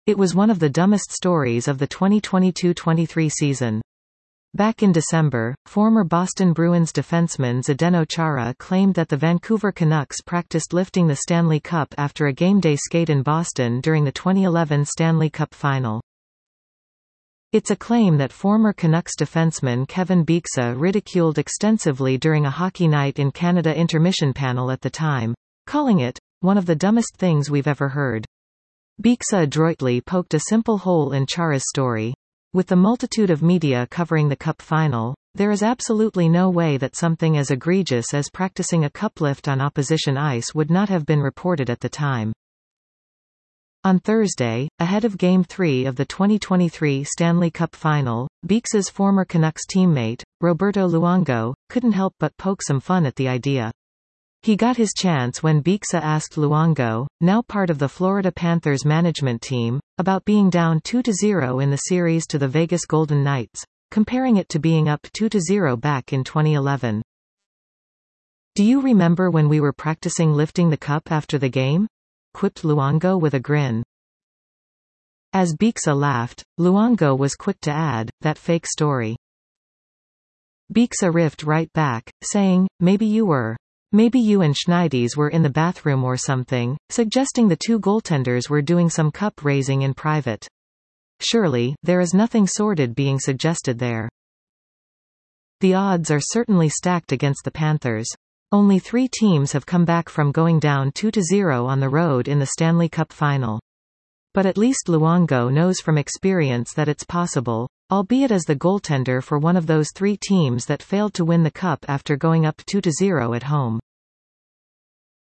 It was one of the dumbest stories of the 2022-23 season. Back in December, former Boston Bruins defenseman Zdeno Chara claimed that the Vancouver Canucks practiced lifting the Stanley Cup after a game-day skate in Boston during the 2011 Stanley Cup Final. It's a claim that former Canucks defenseman Kevin Bieksa ridiculed extensively during a Hockey Night in Canada intermission panel at the time, calling it one of the dumbest things we've ever heard. Bieksa adroitly poked a simple hole in Chara's story. With the multitude of media covering the Cup final, there is absolutely no way that something as egregious as practicing a cup lift on opposition ice would not have been reported at the time. On Thursday, ahead of Game 3 of the 2023 Stanley Cup Final, Bieksa's former Canucks teammate, Roberto Luongo, couldn't help but poke some fun at the idea. He got his chance when Bieksa asked Luongo, now part of the Florida Panthers management team, about being down 2-0 in the series to the Vegas Golden Knights, comparing it to being up 2-0 back in 2011. "Do you remember when we were practicing lifting the cup after the game?" quipped Luongo with a grin. As Bieksa laughed, Luongo was quick to add, "That fake story." Bieksa riffed right back, saying, "Maybe you were. Maybe you and Schneidis were in the bathroom or something," suggesting the two goaltenders were doing some cup raising in private. Surely, there is nothing sordid being suggested there. The odds are certainly stacked against the Panthers. Only 3 teams have come back from going down 2-0 on the road in the Stanley Cup Final. But at least Luongo knows from experience that it's possible, albeit as the goaltender for one of those 3 teams that failed to win the cup after going up 2-0 at home.